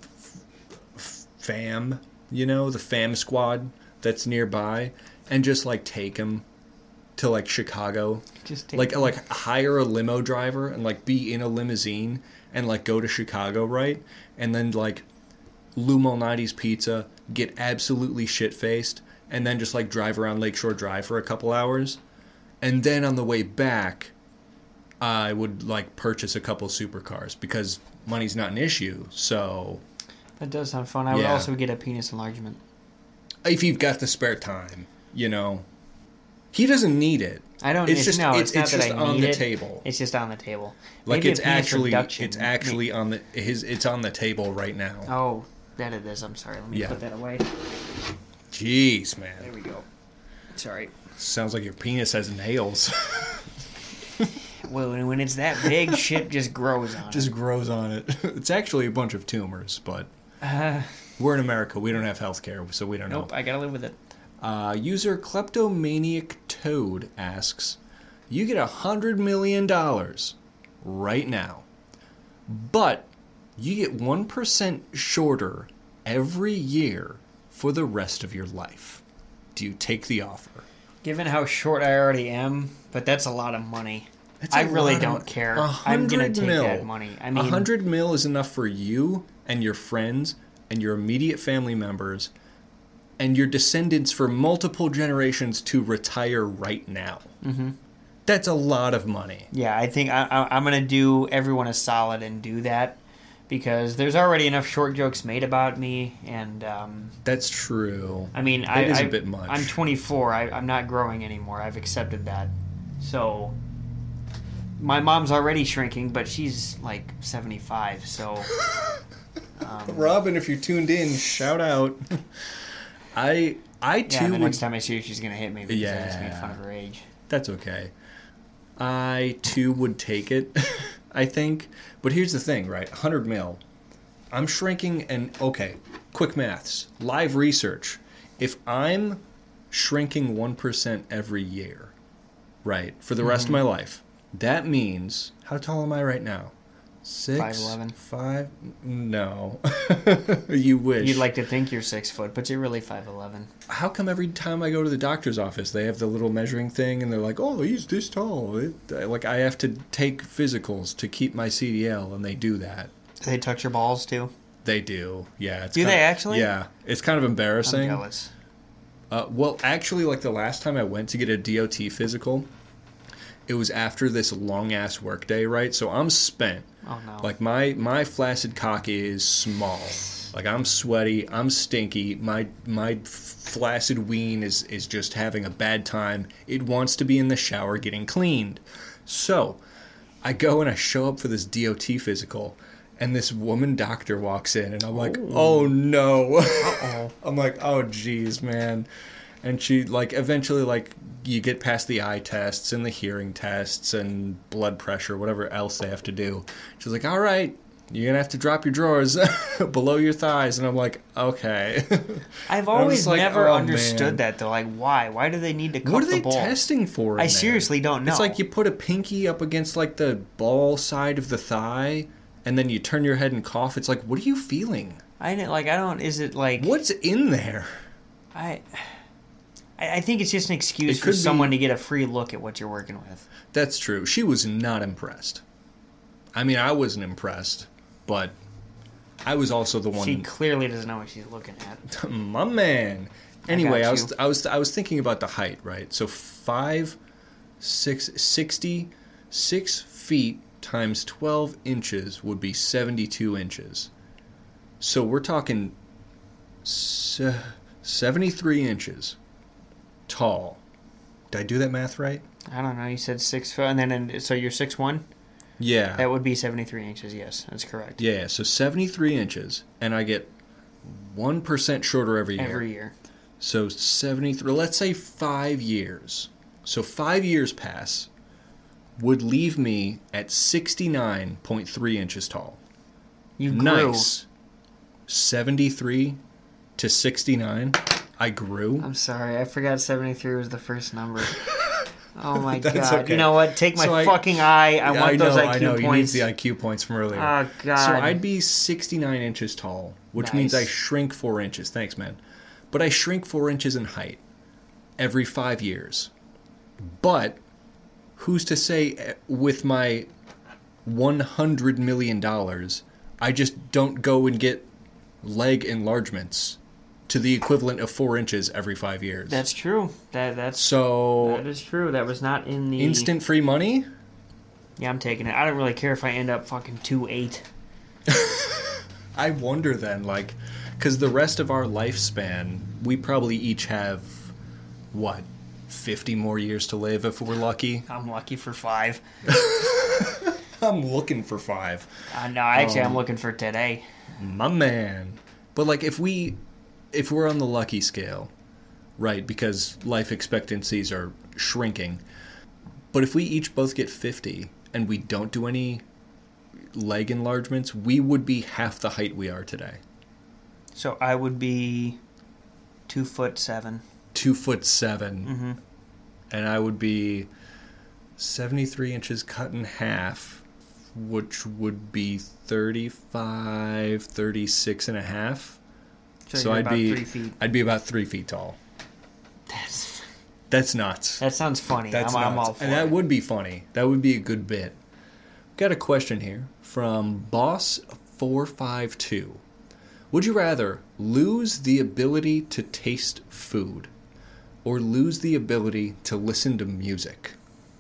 fam, the fam squad that's nearby, and just, like, take them to, like, Chicago. Like, hire a limo driver and, like, be in a limousine and, like, go to Chicago, right? And then, like, Lou Malnati's Pizza, get absolutely shit-faced, and then just, like, drive around Lakeshore Drive for a couple hours. And then on the way back, I would, like, purchase a couple supercars, because money's not an issue, so... That does sound fun. I would also get a penis enlargement. if you've got the spare time, he doesn't need it. I don't. It's just not it's that just I on need the it. table. It's just on the table. Like Maybe it's a penis actually reduction. on it's on the table right now. Oh, that it is. I'm sorry. Let me put that away. Jeez, man. There we go. Sorry. Sounds like your penis has nails. Well, when it's that big, shit just grows on it. Just grows on it. It's actually a bunch of tumors, but we're in America. We don't have health care, so we don't know. Nope, I gotta live with it. User Kleptomaniac Toad asks, you get $100 million right now, but you get 1% shorter every year for the rest of your life. Do you take the offer? Given how short I already am, but that's a lot of money. I really don't care. I'm going to take that money. I mean, $100 million is enough for you and your friends and your immediate family members and your descendants for multiple generations to retire right now. Mm-hmm. That's a lot of money. Yeah, I think I'm going to do everyone a solid and do that because there's already enough short jokes made about me. And that's true. I mean, it is a bit much. I'm 24. I'm not growing anymore. I've accepted that. So my mom's already shrinking, but she's like 75. So Robin, if you're tuned in, shout out. I too. The next time I see her, she's gonna hit me because I just made fun of her age. That's okay. I too would take it. I think, but here's the thing, right? 100 mil. I'm shrinking, and okay, quick maths, live research. If I'm shrinking 1% every year, right, for the rest of my life, that means how tall am I right now? 6, 5'11". 5? No. You wish. You'd like to think you're 6 foot, but you're really 5'11". How come every time I go to the doctor's office, they have the little measuring thing, and they're like, "Oh, he's this tall." Like I have to take physicals to keep my CDL, and they do that. Do they touch your balls too? They do. Yeah. Do they actually? Yeah. It's kind of embarrassing. I'm jealous. Well, actually, like the last time I went to get a DOT physical, it was after this long ass work day, right? So I'm spent. Oh no! Like my flaccid cock is small. Like I'm sweaty. I'm stinky. My flaccid ween is just having a bad time. It wants to be in the shower getting cleaned. So I go and I show up for this DOT physical, and this woman doctor walks in, and I'm like, oh no. Uh-oh. I'm like, oh geez, man. And she, like, eventually, like, you get past the eye tests and the hearing tests and blood pressure, whatever else they have to do. She's like, all right, you're going to have to drop your drawers below your thighs. And I'm like, okay. I've always never understood that, though. Like, why? Why do they need to cup the ball? What are they testing for? I seriously don't know. It's like you put a pinky up against, like, the ball side of the thigh, and then you turn your head and cough. It's like, what are you feeling? Is it like... What's in there? I think it's just an excuse for someone to get a free look at what you're working with. That's true. She was not impressed. I mean, I wasn't impressed, but I was also the one. She clearly doesn't know what she's looking at. My man. Anyway, I was thinking about the height, right? So 66 feet times 12 inches would be 72 inches. So we're talking 73 inches. Tall. Did I do that math right? I don't know. You said 6 foot, and then so you're 6'1"? Yeah. That would be 73 inches. Yes, that's correct. Yeah, so 73 inches, and I get 1% shorter every year. Every year. So 73. Let's say 5 years. So 5 years pass would leave me at 69.3 inches tall. You grew. Nice. 73 to 69. I grew. I'm sorry. I forgot 73 was the first number. Oh, my God. Okay. You know what? Take my fucking eye. I want those IQ points. I know. You need the IQ points from earlier. Oh, God. So I'd be 69 inches tall, which means I shrink 4 inches. Thanks, man. But I shrink 4 inches in height every 5 years. But who's to say with my $100 million, I just don't go and get leg enlargements to the equivalent of 4 inches every 5 years. That's true. That is true. That was not in the... Instant free money? Yeah, I'm taking it. I don't really care if I end up fucking 2'8". I wonder then, like, Because the rest of our lifespan, we probably each have, 50 more years to live if we're lucky? I'm lucky for 5. I'm looking for 5. No, actually, I'm looking for today. My man. But, like, if we're on the lucky scale, right, because life expectancies are shrinking, but if we each both get 50 and we don't do any leg enlargements, we would be half the height we are today. So I would be 2'7". 2'7". Mm-hmm. And I would be 73 inches cut in half, which would be 35, 36 and a half. So I'd be 3 feet. I'd be about 3 feet tall. That's nuts. That sounds funny. That's I'm nuts. all for And it. that would be funny. That would be a good bit. Got a question here from Boss452. Would you rather lose the ability to taste food or lose the ability to listen to music?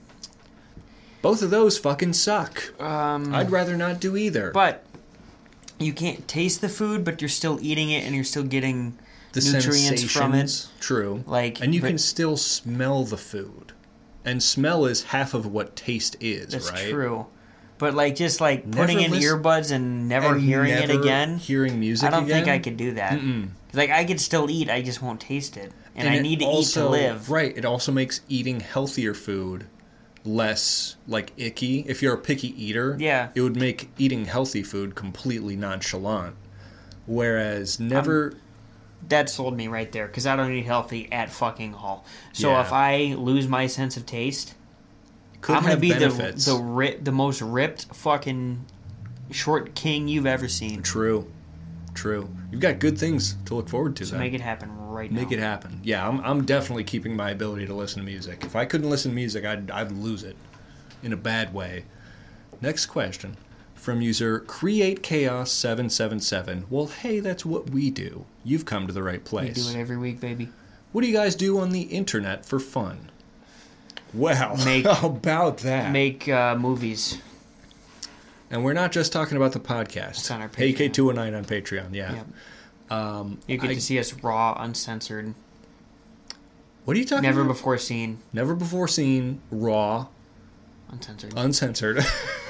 Both of those fucking suck. I'd rather not do either. But you can't taste the food, but you're still eating it and you're still getting the nutrients from it. True. And you can still smell the food. And smell is half of what taste is, that's right? That's true. But just putting in earbuds and never hearing it again. Hearing music I don't again? think I could do that. I could still eat, I just won't taste it. And I need to also, eat to live. Right. It also makes eating healthier food less, icky. If you're a picky eater, it would make eating healthy food completely nonchalant. Whereas never... that sold me right there, because I don't eat healthy at fucking all. So if I lose my sense of taste... I'm going to be the most ripped fucking short king you've ever seen. True. You've got good things to look forward to. So make it happen right now. Make it happen. Yeah, I'm definitely keeping my ability to listen to music. If I couldn't listen to music, I'd lose it in a bad way. Next question from user CreateChaos777. Well, hey, that's what we do. You've come to the right place. We do it every week, baby. What do you guys do on the internet for fun? Well, how about that? Make movies. And we're not just talking about the podcast. It's on our Patreon. AK209 on Patreon, yeah. Yep. You get to see us raw, uncensored. What are you talking Never about? before seen. Never before seen, raw. Uncensored.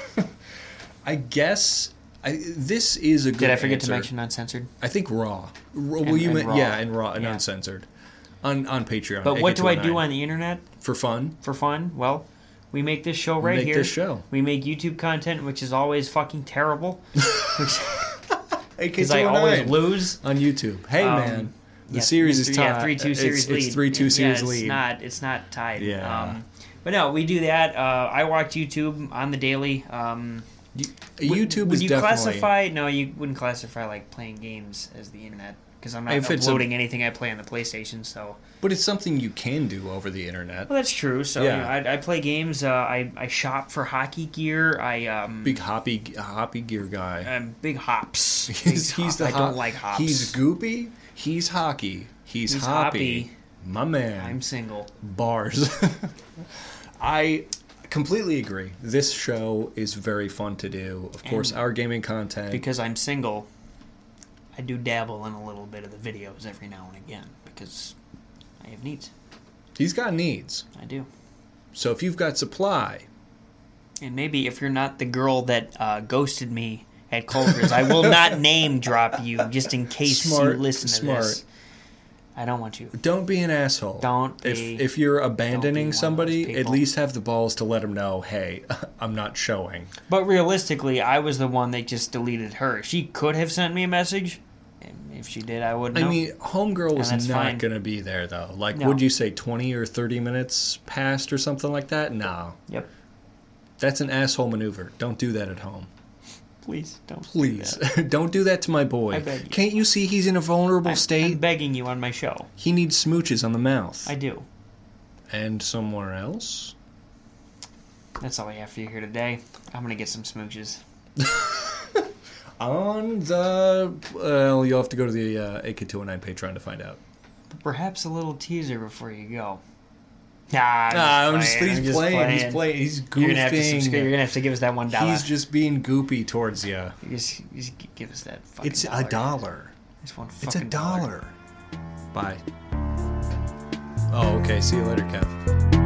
I guess this is a good Did I forget answer. to mention uncensored? I think raw. Raw. Yeah, and raw and uncensored. On Patreon. But what do I do on the internet? For fun? For fun? Well, we make this show right here. We make YouTube content, which is always fucking terrible. Because I always lose. On YouTube. Hey, man. The series is tied. Yeah, 3-2 series lead. It's 3-2 series lead. It's not tied. Yeah. But no, we do that. I watch YouTube on the daily. YouTube would is you definitely... classify... No, you wouldn't classify playing games as the internet. Because I'm not uploading anything I play on the PlayStation, so... But it's something you can do over the internet. Well, that's true. So I play games. I shop for hockey gear. Big hoppy gear guy. Big hops. I don't like hops. He's goopy. He's hockey. He's hoppy. My man. I'm single. Bars. I completely agree. This show is very fun to do. Of course, our gaming content. Because I'm single, I do dabble in a little bit of the videos every now and again because I have needs. He's got needs. I do. So if you've got supply. And maybe if you're not the girl that ghosted me at Culver's, I will not name drop you just in case you listen to this. I don't want you. Don't be an asshole. Don't be. If you're abandoning somebody, at least have the balls to let them know, hey, I'm not showing. But realistically, I was the one that just deleted her. She could have sent me a message. If she did, I wouldn't know. I mean, homegirl was not going to be there, though. Would you say 20 or 30 minutes passed or something like that? No. Yep. That's an asshole maneuver. Don't do that at home. Please don't. Please. Don't do that to my boy. I beg you. Can't you see he's in a vulnerable state? I'm begging you on my show. He needs smooches on the mouth. I do. And somewhere else? That's all I have for you here today. I'm going to get some smooches. On the... Well, you'll have to go to the AK209 Patreon to find out. Perhaps a little teaser before you go. He's playing. He's goofing. You're gonna have to give us that $1. He's just being goopy towards you. Just give us that fucking It's $1. It's $1 It's fucking dollar. $1. Bye. Oh, okay. See you later, Kev.